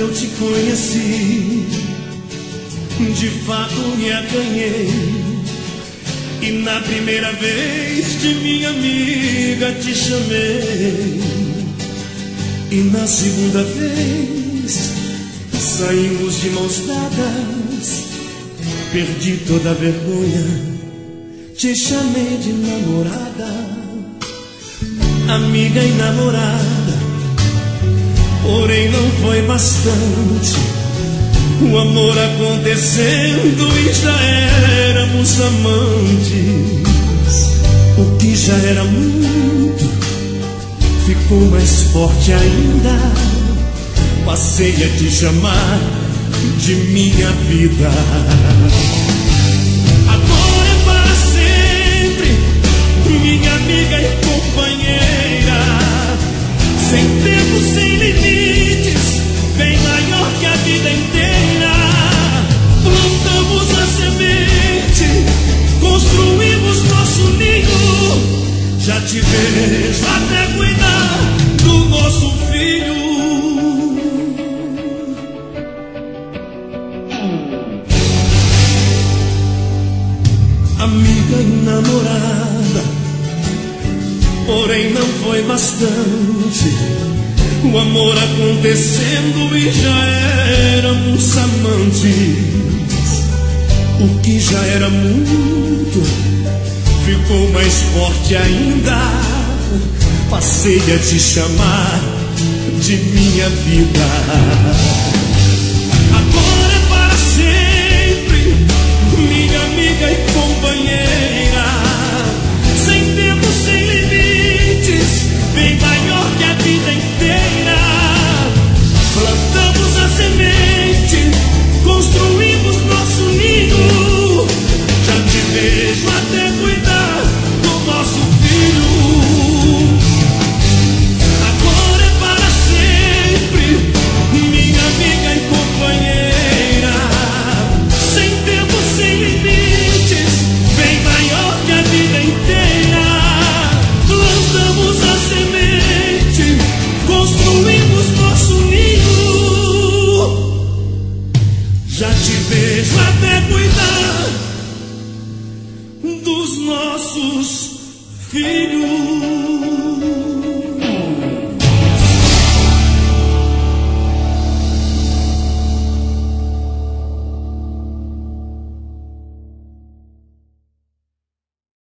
eu te conheci, de fato me acanhei. E na primeira vez de minha amiga te chamei. E na segunda vez saímos de mãos dadas. Perdi toda a vergonha, te chamei de namorada, amiga e namorada. Porém não foi bastante, o amor acontecendo e já éramos amantes. O que já era muito ficou mais forte ainda. Passei a te chamar de minha vida. Agora é para sempre, minha amiga e companheira. Sem tempo, sem limites, bem maior que a vida inteira. Plantamos a semente, construímos nosso ninho. Já te vejo até cuidar do nosso filho. Amiga e namorada, porém não foi bastante, o amor acontecendo e já éramos amantes. O que já era muito ficou mais forte ainda. Passei a te chamar de minha vida. Agora é para sempre, minha amiga e companheira. Sem tempo, sem limites, bem maior que a vida inteira. Plantamos a semente, construímos nosso ninho. Já te vejo até cuidar do nosso filho. Agora é para sempre, minha amiga e companheira. Sem tempo, sem limites, bem maior que a vida inteira. Plantamos a semente, construímos nosso ninho. Já te vejo até cuidar dos nossos filhos.